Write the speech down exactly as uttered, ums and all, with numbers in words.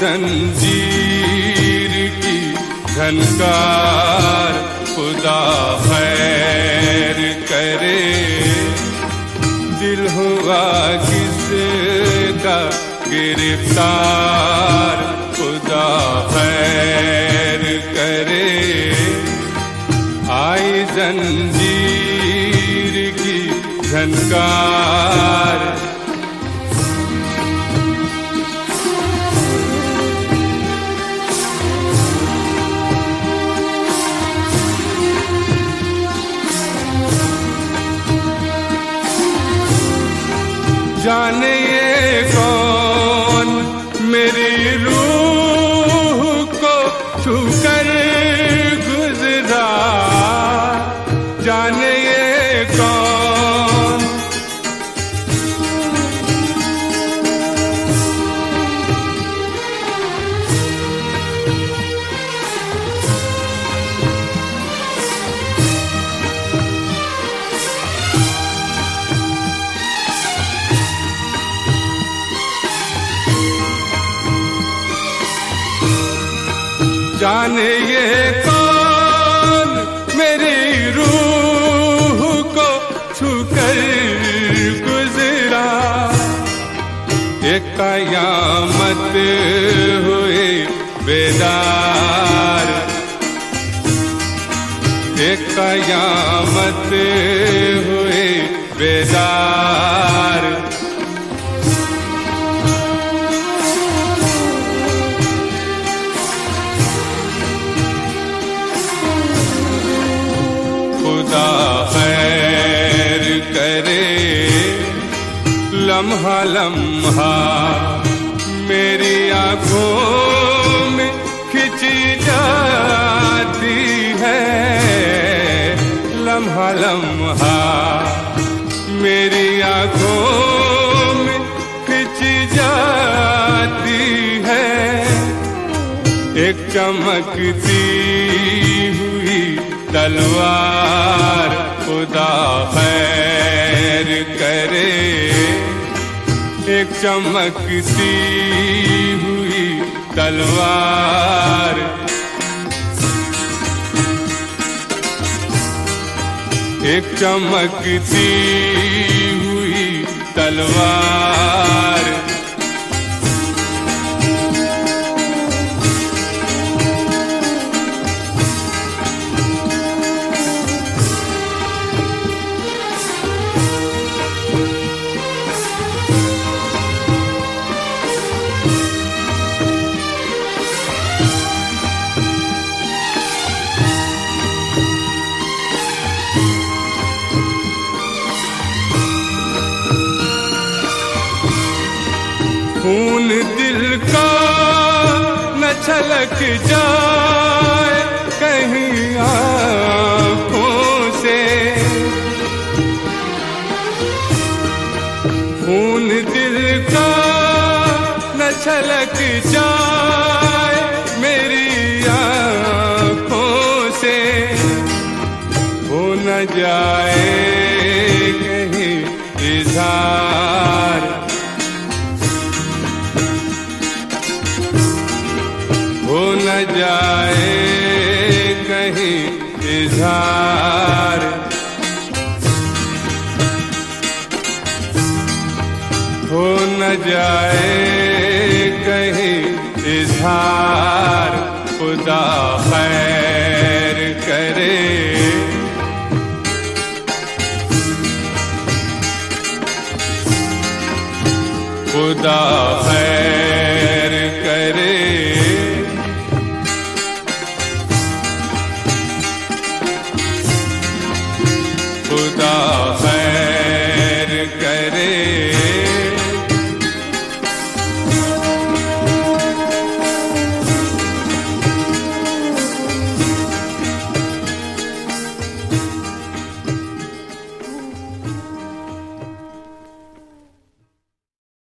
जंजीर की झनकार, खुदा खैर करे। दिल हुआ किसका गिरफ्तार, खुदा खैर करे। आई जंजीर की झनकार, जाने ये कौन मेरी रूह को छूकर गुजरा, जाने ये कौन। जाने ये कौन मेरी रूह को छूकर गुजरा, एक कयामत हुए बेदार, एक कयामत हुए बेदार। खुदा खैर करे। लम्हा लम्हा मेरी आँखों में खिंची जाती है, लम्हा लम्हा मेरी आँखों में खिंची जाती है। एक चमकती हुई तलवार, खुदा खैर करे। एक चमकती हुई तलवार, एक चमकती हुई तलवार। खून दिल का न छलक जाए कहीं आँखों से, खून दिल का न छलक जाए मेरी आँखों से। हो न जाए कहीं इज़हार, हो न जाए कहीं इज़हार। हो न जाए कहीं इज़हार, खुदा खैर करे। खुदा खैर